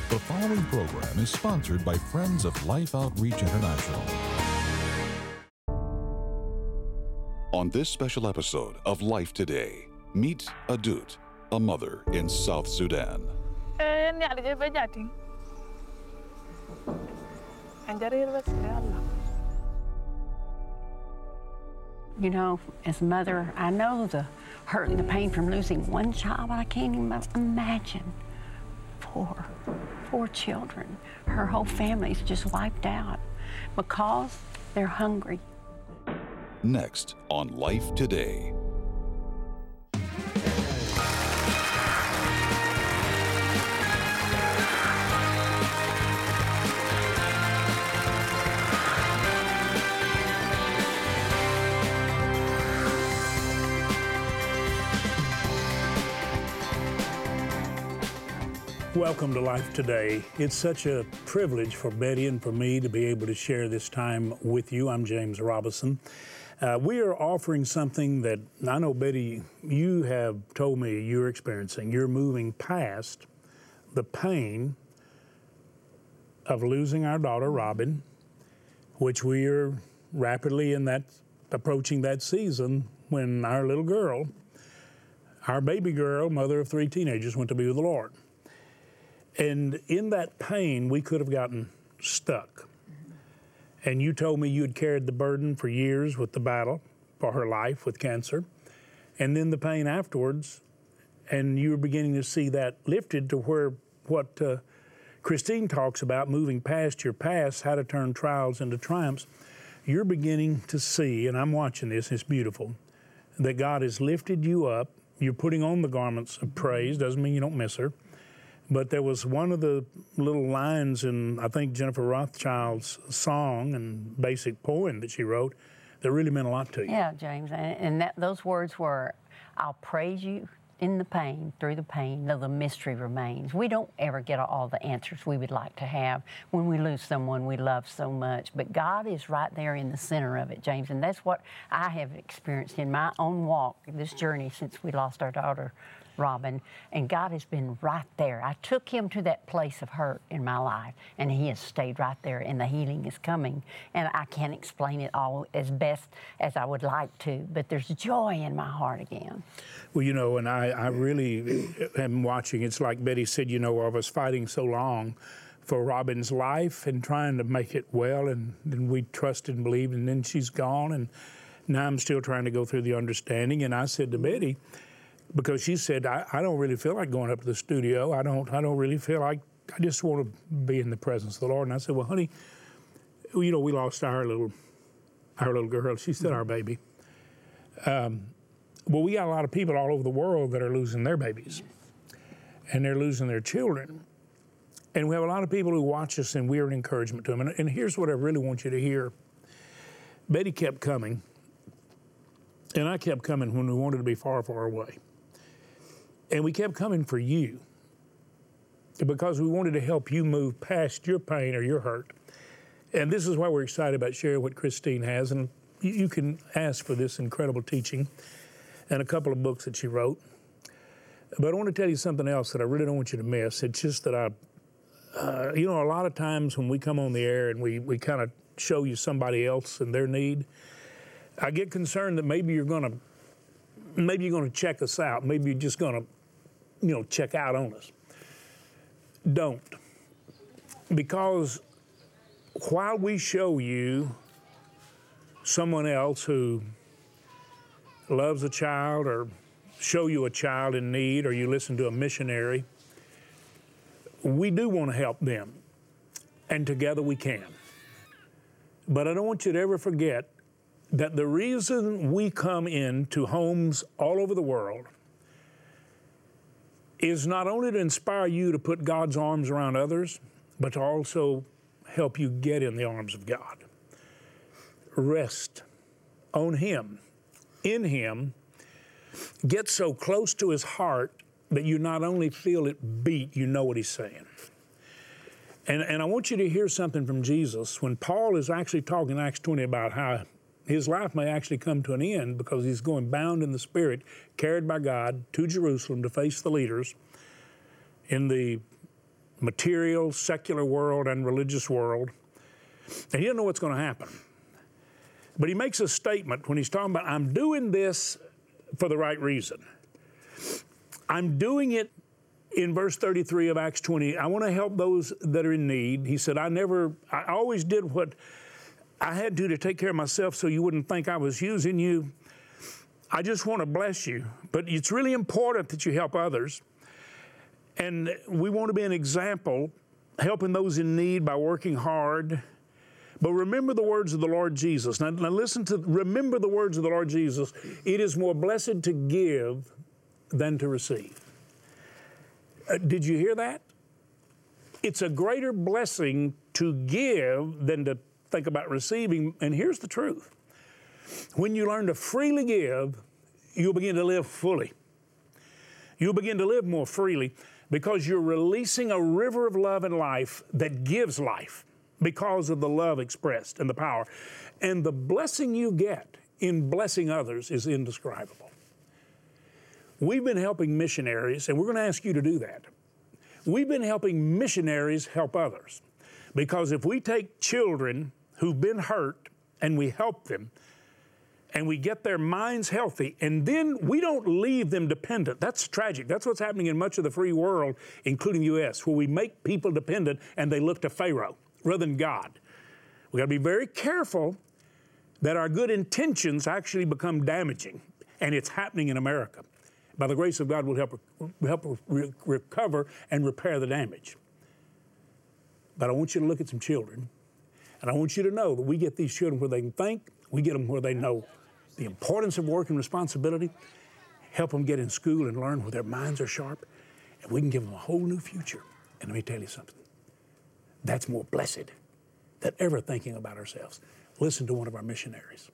The following program is sponsored by Friends of Life Outreach International. On this special episode of Life Today, meet Adut, a mother in South Sudan. You know, as a mother, I know the hurt and the pain from losing one child, but I can't even imagine four children. Her whole family's just wiped out because they're hungry. Next on Life Today. Welcome to Life Today. It's such a privilege for Betty and for me to be able to share this time with you. I'm James Robison. We are offering something that I know, Betty, you have told me you're experiencing. You're moving past the pain of losing our daughter, Robin, which we are rapidly approaching that season when our little girl, our baby girl, mother of 3 teenagers, went to be with the Lord. And in that pain, we could have gotten stuck. And you told me you had carried the burden for years with the battle for her life with cancer. And then the pain afterwards, and you were beginning to see that lifted to where what Christine talks about, moving past your past, how to turn trials into triumphs. You're beginning to see, and I'm watching this, it's beautiful, that God has lifted you up. You're putting on the garments of praise. Doesn't mean you don't miss her. But there was one of the little lines in, I think, Jennifer Rothschild's song and basic poem that she wrote that really meant a lot to you. Yeah, James, and those words were, I'll praise you in the pain, through the pain, though the mystery remains. We don't ever get all the answers we would like to have when we lose someone we love so much, but God is right there in the center of it, James, and that's what I have experienced in my own walk, this journey since we lost our daughter, Robin, and God has been right there. I took him to that place of hurt in my life, and he has stayed right there, and the healing is coming. And I can't explain it all as best as I would like to, but there's joy in my heart again. Well, you know, and I really am watching. It's like Betty said, you know, I was fighting so long for Robin's life and trying to make it well, and then we trusted and believed, and then she's gone, and now I'm still trying to go through the understanding. And I said to Betty, because she said, I don't really feel like going up to the studio. I don't really feel like, I just want to be in the presence of the Lord. And I said, well, honey, you know, we lost our little girl. She said our baby. Well, we got a lot of people all over the world that are losing their babies. And they're losing their children. And we have a lot of people who watch us, and we're an encouragement to them. And here's what I really want you to hear. Betty kept coming. And I kept coming when we wanted to be far, far away. And we kept coming for you because we wanted to help you move past your pain or your hurt. And this is why we're excited about sharing what Christine has. And you can ask for this incredible teaching and a couple of books that she wrote. But I want to tell you something else that I really don't want you to miss. It's just that you know, a lot of times when we come on the air and we kind of show you somebody else and their need, I get concerned that maybe you're going to check us out. Maybe you're just going to, you know, check out on us. Don't. Because while we show you someone else who loves a child, or show you a child in need, or you listen to a missionary, we do want to help them. And together we can. But I don't want you to ever forget that the reason we come into homes all over the world is not only to inspire you to put God's arms around others, but to also help you get in the arms of God. Rest on Him, in Him, get so close to His heart that you not only feel it beat, you know what He's saying. And I want you to hear something from Jesus when Paul is actually talking in Acts 20 about how his life may actually come to an end because he's going bound in the Spirit, carried by God to Jerusalem to face the leaders in the material, secular world, and religious world. And he doesn't know what's going to happen. But he makes a statement when he's talking about, I'm doing this for the right reason. I'm doing it in verse 33 of Acts 20. I want to help those that are in need. He said, I always did what I had to take care of myself so you wouldn't think I was using you. I just want to bless you. But it's really important that you help others. And we want to be an example, helping those in need by working hard. But remember the words of the Lord Jesus. Now remember the words of the Lord Jesus. It is more blessed to give than to receive. Did you hear that? It's a greater blessing to give than to think about receiving. And here's the truth. When you learn to freely give, you'll begin to live fully. You'll begin to live more freely because you're releasing a river of love and life that gives life because of the love expressed and the power. And the blessing you get in blessing others is indescribable. We've been helping missionaries, and we're going to ask you to do that. We've been helping missionaries help others. Because if we take children who've been hurt and we help them, and we get their minds healthy, and then we don't leave them dependent. That's tragic. That's what's happening in much of the free world, including the U.S., where we make people dependent and they look to Pharaoh rather than God. We've got to be very careful that our good intentions actually become damaging, and it's happening in America. By the grace of God, we'll help recover and repair the damage. But I want you to look at some children, and I want you to know that we get these children where they can think, we get them where they know the importance of work and responsibility, help them get in school and learn where their minds are sharp, and we can give them a whole new future. And let me tell you something. That's more blessed than ever thinking about ourselves. Listen to one of our missionaries.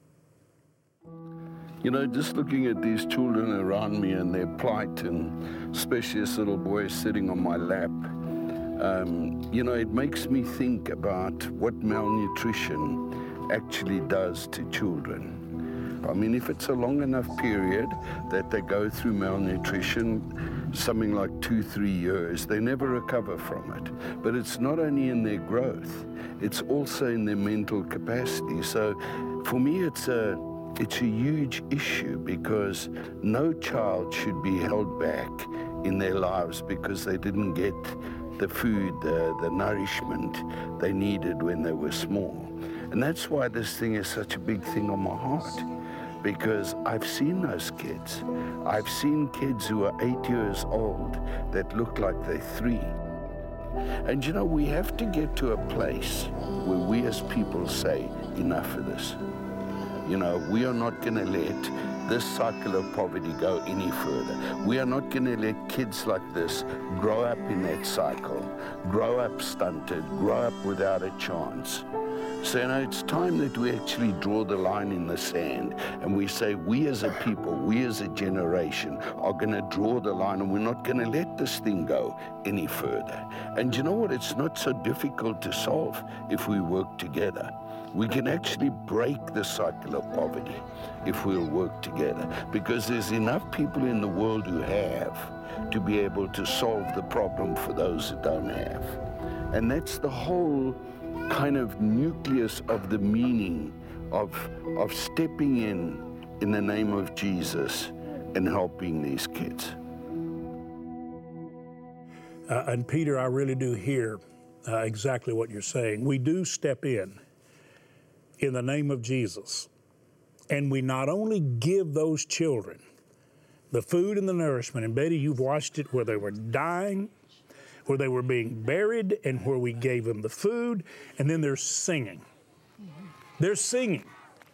You know, just looking at these children around me and their plight, and especially this little boy sitting on my lap, you know, it makes me think about what malnutrition actually does to children. I mean, if it's a long enough period that they go through malnutrition, something like 2-3 years, they never recover from it. But it's not only in their growth, it's also in their mental capacity. So for me, it's a huge issue, because no child should be held back in their lives because they didn't get the food, the nourishment they needed when they were small. And that's why this thing is such a big thing on my heart, because I've seen those kids. I've seen kids who are 8 years old that look like they're 3. And you know, we have to get to a place where we as people say, enough of this. You know, we are not going to let this cycle of poverty go any further. We are not going to let kids like this grow up in that cycle, grow up stunted, grow up without a chance. So, you know, it's time that we actually draw the line in the sand and we say, we as a people, we as a generation are going to draw the line, and we're not going to let this thing go any further. And you know what? It's not so difficult to solve if we work together. We can actually break the cycle of poverty if we'll work together, because there's enough people in the world who have to be able to solve the problem for those who don't have. And that's the whole kind of nucleus of the meaning of stepping in the name of Jesus and helping these kids. And Peter, I really do hear exactly what you're saying. We do step in the name of Jesus, and we not only give those children the food and the nourishment, and Betty, you've watched it where they were dying, where they were being buried, and where we gave them the food, and then they're singing. They're singing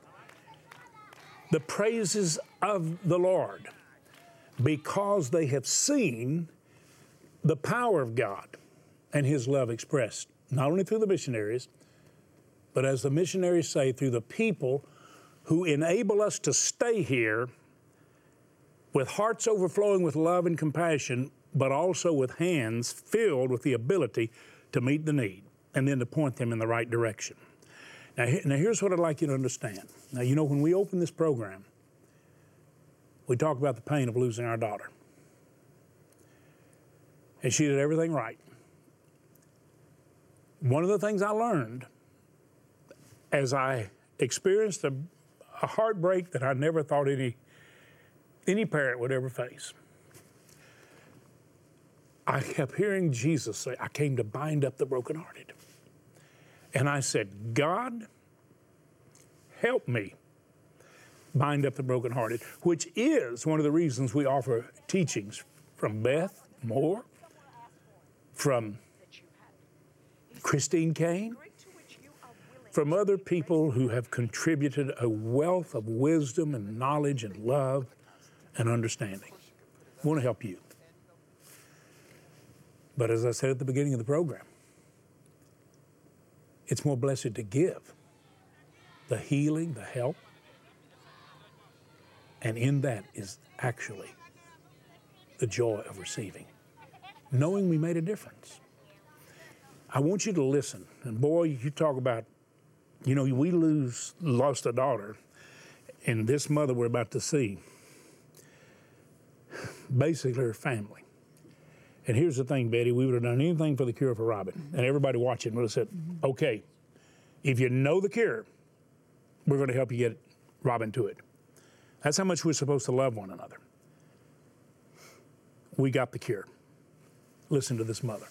the praises of the Lord because they have seen the power of God and His love expressed, not only through the missionaries, but as the missionaries say, through the people who enable us to stay here with hearts overflowing with love and compassion, but also with hands filled with the ability to meet the need and then to point them in the right direction. Now here's what I'd like you to understand. Now, you know, when we open this program, we talk about the pain of losing our daughter. And she did everything right. One of the things I learned as I experienced a heartbreak that I never thought any parent would ever face, I kept hearing Jesus say, I came to bind up the brokenhearted. And I said, God, help me bind up the brokenhearted, which is one of the reasons we offer teachings from Beth Moore, from Christine Kane, from other people who have contributed a wealth of wisdom and knowledge and love and understanding. We want to help you. But as I said at the beginning of the program, it's more blessed to give the healing, the help, and in that is actually the joy of receiving, knowing we made a difference. I want you to listen. And boy, you talk about, you know, we lost a daughter, and this mother we're about to see, basically her family. And here's the thing, Betty, we would have done anything for the cure for Robin. And everybody watching would have said, okay, if you know the cure, we're going to help you get Robin to it. That's how much we're supposed to love one another. We got the cure. Listen to this mother.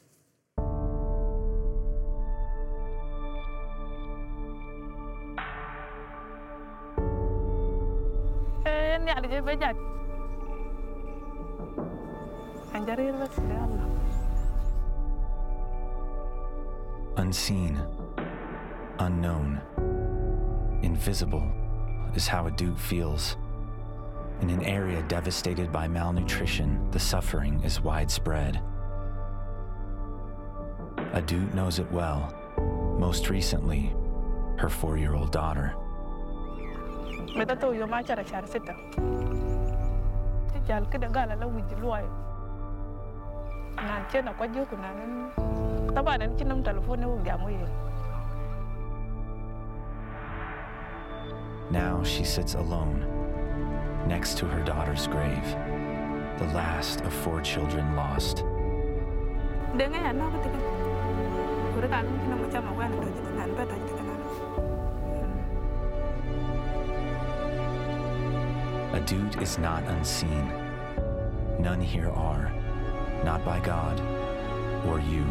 Unseen, unknown, invisible is how Adut feels. In an area devastated by malnutrition, the suffering is widespread. Adut knows it well, most recently, her 4-year-old daughter. Now she sits alone, next to her daughter's grave, the last of 4 children lost. Adut is not unseen. None here are, not by God or you.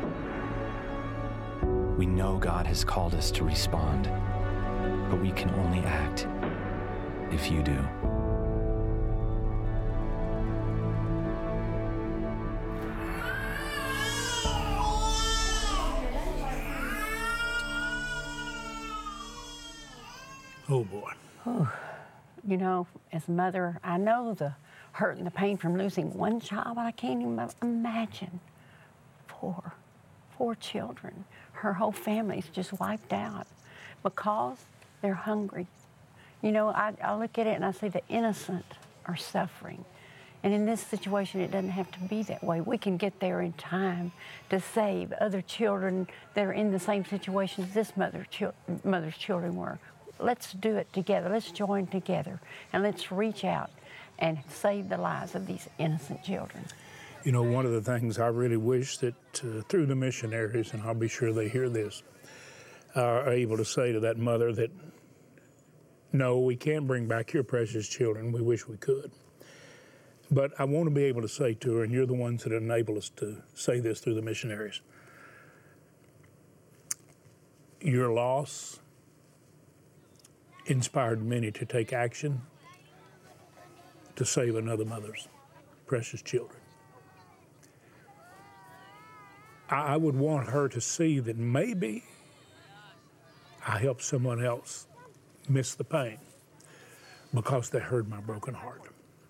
We know God has called us to respond, but we can only act if you do. Oh, boy. You know, as a mother, I know the hurt and the pain from losing one child, but I can't even imagine 4 children. Her whole family's just wiped out because they're hungry. You know, I look at it and I see the innocent are suffering. And in this situation, it doesn't have to be that way. We can get there in time to save other children that are in the same situation as this mother's children were. Let's do it together. Let's join together, and let's reach out and save the lives of these innocent children. You know, one of the things I really wish that through the missionaries, and I'll be sure they hear this, are able to say to that mother that, no, we can't bring back your precious children. We wish we could. But I want to be able to say to her, and you're the ones that enable us to say this through the missionaries, your loss inspired many to take action to save another mother's precious children. I would want her to see that maybe I helped someone else miss the pain because they heard my broken heart.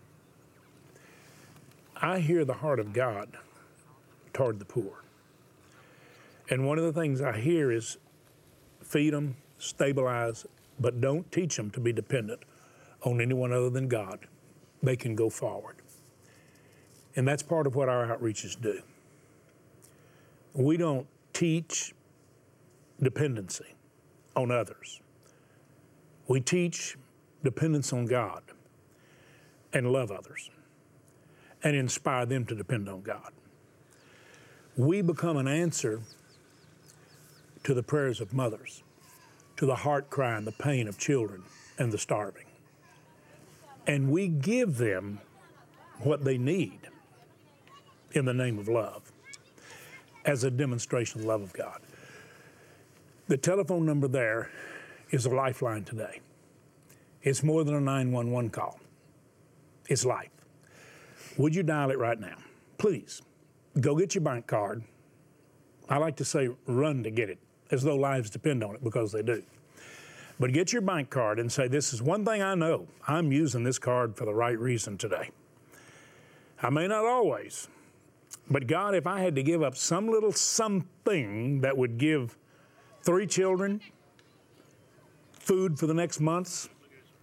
I hear the heart of God toward the poor. And one of the things I hear is feed them, stabilize, but don't teach them to be dependent on anyone other than God. They can go forward. And that's part of what our outreaches do. We don't teach dependency on others. We teach dependence on God and love others and inspire them to depend on God. We become an answer to the prayers of mothers, to the heart cry and the pain of children and the starving. And we give them what they need in the name of love as a demonstration of the love of God. The telephone number there is a lifeline today. It's more than a 911 call. It's life. Would you dial it right now? Please, go get your bank card. I like to say run to get it, as though lives depend on it, because they do. But get your bank card and say, this is one thing I know. I'm using this card for the right reason today. I may not always, but God, if I had to give up some little something that would give 3 children food for the next months,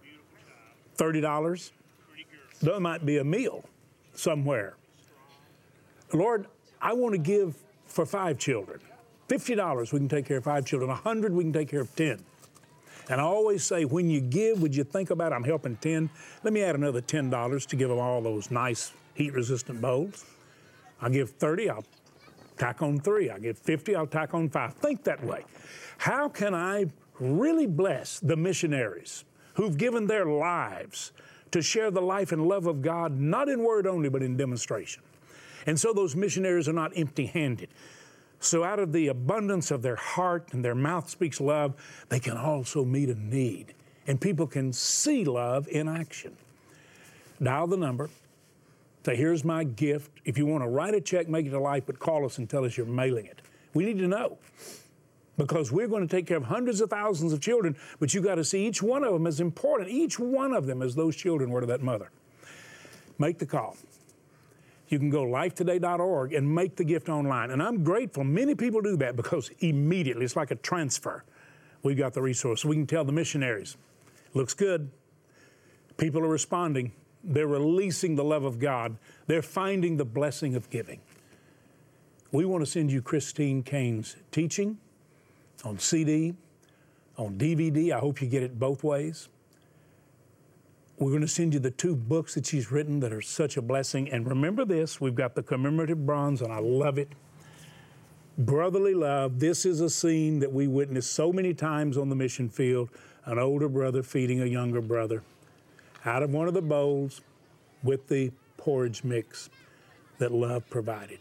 $30, there might be a meal somewhere. Lord, I want to give for 5 children. $50, we can take care of 5 children. $100, we can take care of 10. And I always say, when you give, would you think about, I'm helping 10? Let me add another $10 to give them all those nice heat-resistant bowls. I'll give 30, I'll tack on 3. I'll give 50, I'll tack on 5. Think that way. How can I really bless the missionaries who've given their lives to share the life and love of God, not in word only, but in demonstration? And so those missionaries are not empty-handed. So out of the abundance of their heart and their mouth speaks love, they can also meet a need. And people can see love in action. Dial the number. Say, here's my gift. If you want to write a check, make it to Life, but call us and tell us you're mailing it. We need to know. Because we're going to take care of hundreds of thousands of children, but you got to see each one of them as important. Each one of them as those children were to that mother. Make the call. You can go lifetoday.org and make the gift online. And I'm grateful many people do that, because immediately, it's like a transfer. We've got the resource. We can tell the missionaries, looks good. People are responding. They're releasing the love of God. They're finding the blessing of giving. We want to send you Christine Cain's teaching on CD, on DVD. I hope you get it both ways. We're going to send you the 2 books that she's written that are such a blessing. And remember this, we've got the commemorative bronze, and I love it. Brotherly love. This is a scene that we witnessed so many times on the mission field. An older brother feeding a younger brother out of one of the bowls with the porridge mix that love provided.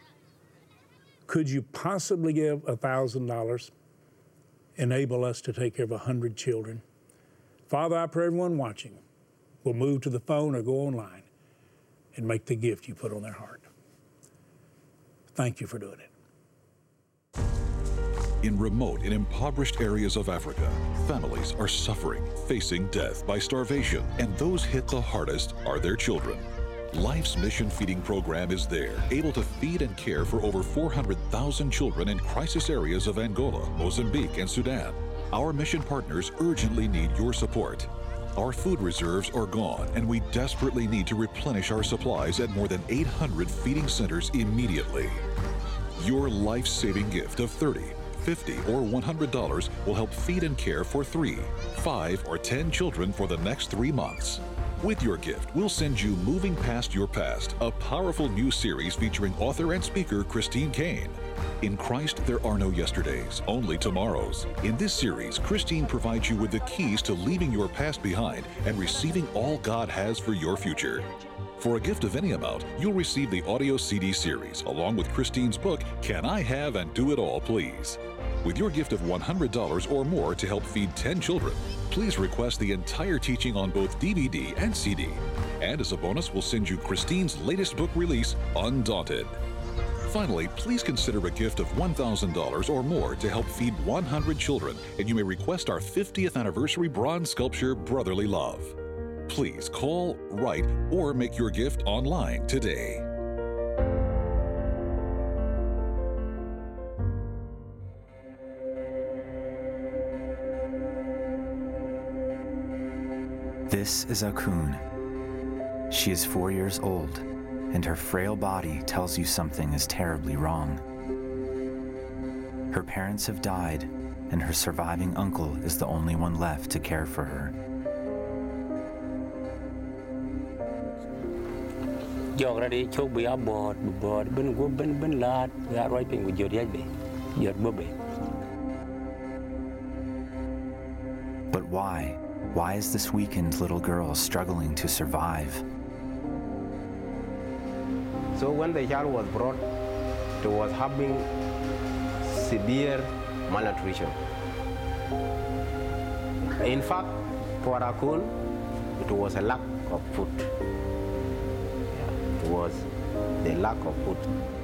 Could you possibly give $1,000, enable us to take care of 100 children? Father, I pray everyone watching will move to the phone or go online and make the gift you put on their heart. Thank you for doing it. In remote and impoverished areas of Africa, families are suffering, facing death by starvation, and those hit the hardest are their children. Life's Mission Feeding Program is there, able to feed and care for over 400,000 children in crisis areas of Angola, Mozambique, and Sudan. Our mission partners urgently need your support. Our food reserves are gone, and we desperately need to replenish our supplies at more than 800 feeding centers immediately. Your life-saving gift of $30, $50, or $100 will help feed and care for 3, 5, or 10 children for the next 3 months. With your gift, we'll send you Moving Past Your Past, a powerful new series featuring author and speaker Christine Cain. In Christ, there are no yesterdays, only tomorrows. In this series, Christine provides you with the keys to leaving your past behind and receiving all God has for your future. For a gift of any amount, you'll receive the audio CD series, along with Christine's book, Can I Have and Do It All, Please? With your gift of $100 or more to help feed 10 children, please request the entire teaching on both DVD and CD. And as a bonus, we'll send you Christine's latest book release, Undaunted. Finally, please consider a gift of $1,000 or more to help feed 100 children, and you may request our 50th anniversary bronze sculpture, Brotherly Love. Please call, write, or make your gift online today. This is Akun. She is 4 years old, and her frail body tells you something is terribly wrong. Her parents have died, and her surviving uncle is the only one left to care for her. But why? Why is this weakened little girl struggling to survive? So when the child was brought, it was having severe malnutrition. In fact, for Akun, it was a lack of food. It was the lack of food.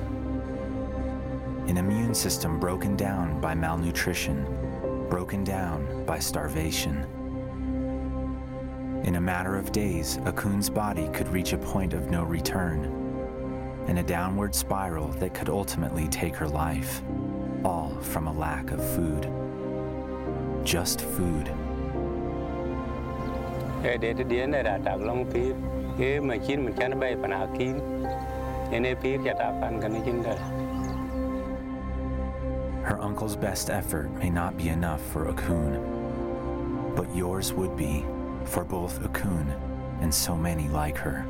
An immune system broken down by malnutrition, broken down by starvation. In a matter of days, Akun's body could reach a point of no return, in a downward spiral that could ultimately take her life, all from a lack of food. Just food. Her uncle's best effort may not be enough for Akun, but yours would be for both Akun and so many like her.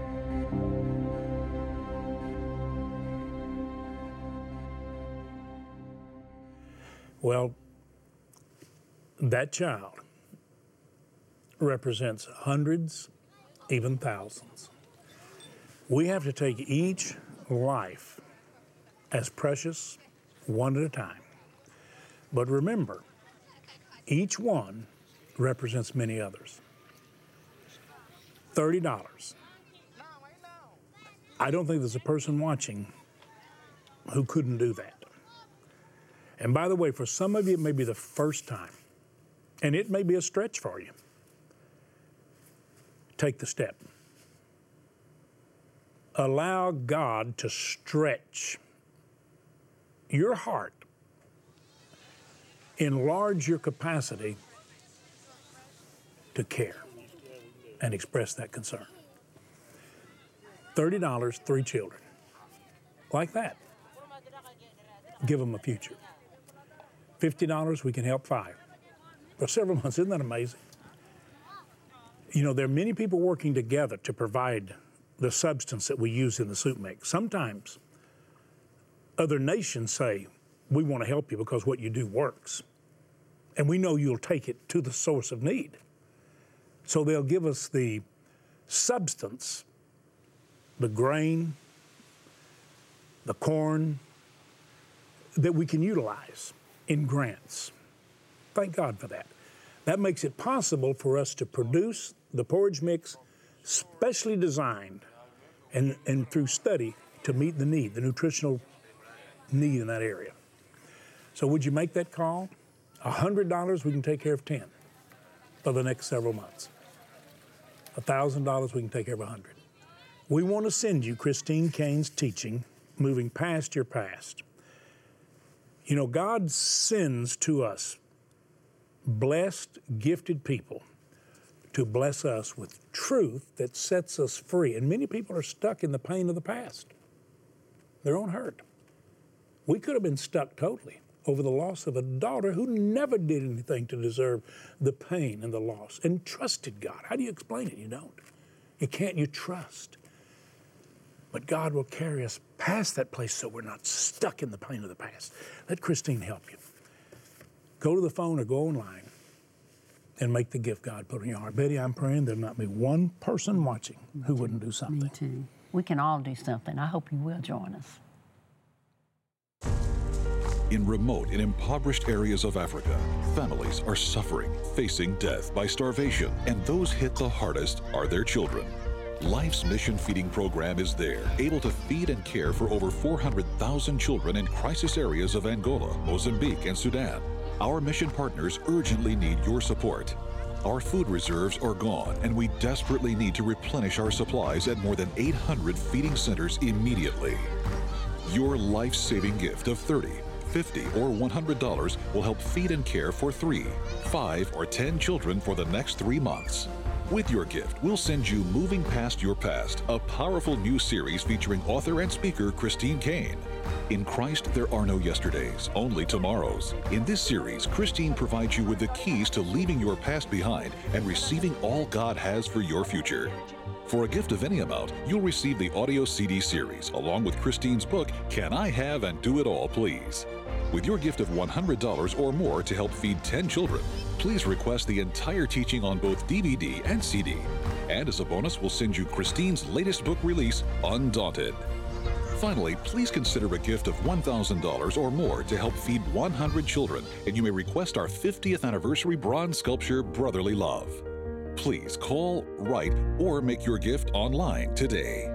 Well, that child represents hundreds, even thousands. We have to take each life as precious, one at a time. But remember, each one represents many others. $30. I don't think there's a person watching who couldn't do that. And by the way, for some of you, it may be the first time, and it may be a stretch for you. Take the step. Allow God to stretch your heart, enlarge your capacity to care and express that concern. $30, 3 children. Like that. Give them a future. $50, we can help 5. For several months, isn't that amazing? You know, there are many people working together to provide the substance that we use in the soup mix. Sometimes other nations say, we want to help you because what you do works. And we know you'll take it to the source of need. So they'll give us the substance, the grain, the corn, that we can utilize in grants. Thank God for that. That makes it possible for us to produce the porridge mix specially designed and through study to meet the need, the nutritional need in that area. So would you make that call? $100, we can take care of 10 for the next several months. $1,000, we can take care of 100. We want to send you Christine Cain's teaching, Moving Past Your Past. You know, God sends to us blessed, gifted people to bless us with truth that sets us free. And many people are stuck in the pain of the past, their own hurt. We could have been stuck totally over the loss of a daughter who never did anything to deserve the pain and the loss and trusted God. How do you explain it? You don't. You can't. You trust. But God will carry us past that place so we're not stuck in the pain of the past. Let Christine help you. Go to the phone or go online and make the gift God put in your heart. Betty, I'm praying there'll not be one person watching who wouldn't do something. Me too. We can all do something. I hope you will join us. In remote and impoverished areas of Africa, families are suffering, facing death by starvation, and those hit the hardest are their children. Life's Mission Feeding Program is there, able to feed and care for over 400,000 children in crisis areas of Angola, Mozambique, and Sudan. Our mission partners urgently need your support. Our food reserves are gone, and we desperately need to replenish our supplies at more than 800 feeding centers immediately. Your life-saving gift of $30, $50, or $100 will help feed and care for 3, 5, or 10 children for the next 3 months. With your gift, we'll send you Moving Past Your Past, a powerful new series featuring author and speaker Christine Cain. In Christ, there are no yesterdays, only tomorrows. In this series, Christine provides you with the keys to leaving your past behind and receiving all God has for your future. For a gift of any amount, you'll receive the audio CD series, along with Christine's book, Can I Have and Do It All, Please? With your gift of $100 or more to help feed 10 children, please request the entire teaching on both DVD and CD. And as a bonus, we'll send you Christine's latest book release, Undaunted. Finally, please consider a gift of $1,000 or more to help feed 100 children, and you may request our 50th anniversary bronze sculpture, Brotherly Love. Please call, write, or make your gift online today.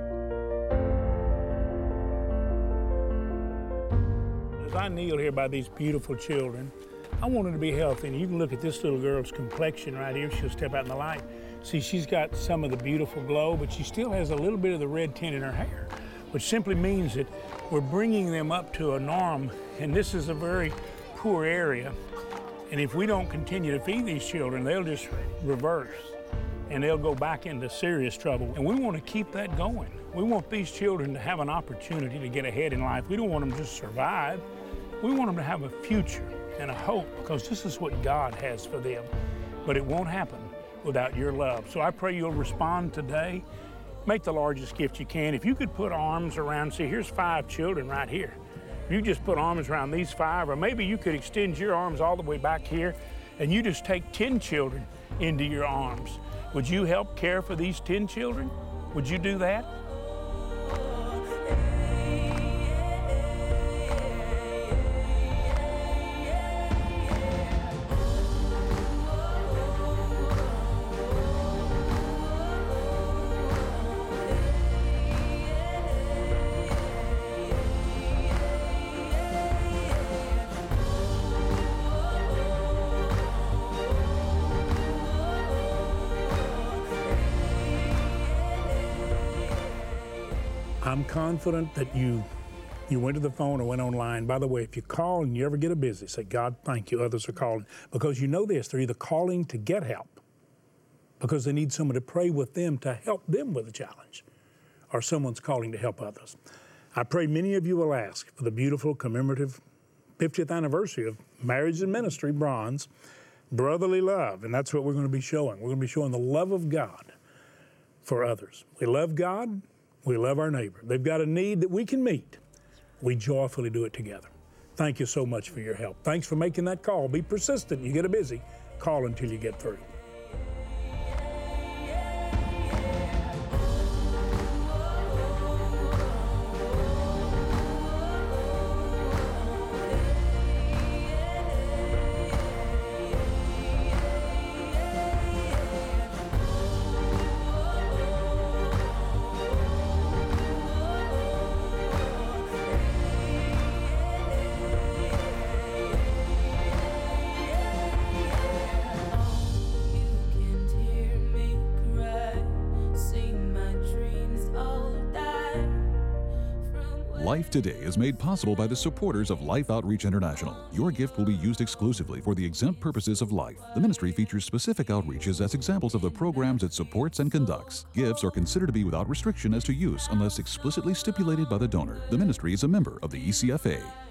As I kneel here by these beautiful children, I want them to be healthy. And you can look at this little girl's complexion right here. She'll step out in the light. See, she's got some of the beautiful glow, but she still has a little bit of the red tint in her hair, which simply means that we're bringing them up to a norm. And this is a very poor area. And if we don't continue to feed these children, they'll just reverse and they'll go back into serious trouble. And we want to keep that going. We want these children to have an opportunity to get ahead in life. We don't want them to just survive. We want them to have a future and a hope, because this is what God has for them. But it won't happen without your love. So I pray you'll respond today. Make the largest gift you can. If you could put arms around, see, here's 5 children right here. You just put arms around these 5, or maybe you could extend your arms all the way back here, and you just take 10 children into your arms. Would you help care for these 10 children? Would you do that? I'm confident that you went to the phone or went online. By the way, if you call and you ever get a busy, say, God, thank you, others are calling. Because you know this, they're either calling to get help because they need someone to pray with them to help them with a challenge, or someone's calling to help others. I pray many of you will ask for the beautiful commemorative 50th anniversary of Marriage and Ministry Bronze, Brotherly Love, and that's what we're going to be showing. We're going to be showing the love of God for others. We love God. We love our neighbor. They've got a need that we can meet. We joyfully do it together. Thank you so much for your help. Thanks for making that call. Be persistent. You get a busy, call until you get through. Life Today is made possible by the supporters of Life Outreach International. Your gift will be used exclusively for the exempt purposes of life. The ministry features specific outreaches as examples of the programs it supports and conducts. Gifts are considered to be without restriction as to use unless explicitly stipulated by the donor. The ministry is a member of the ECFA.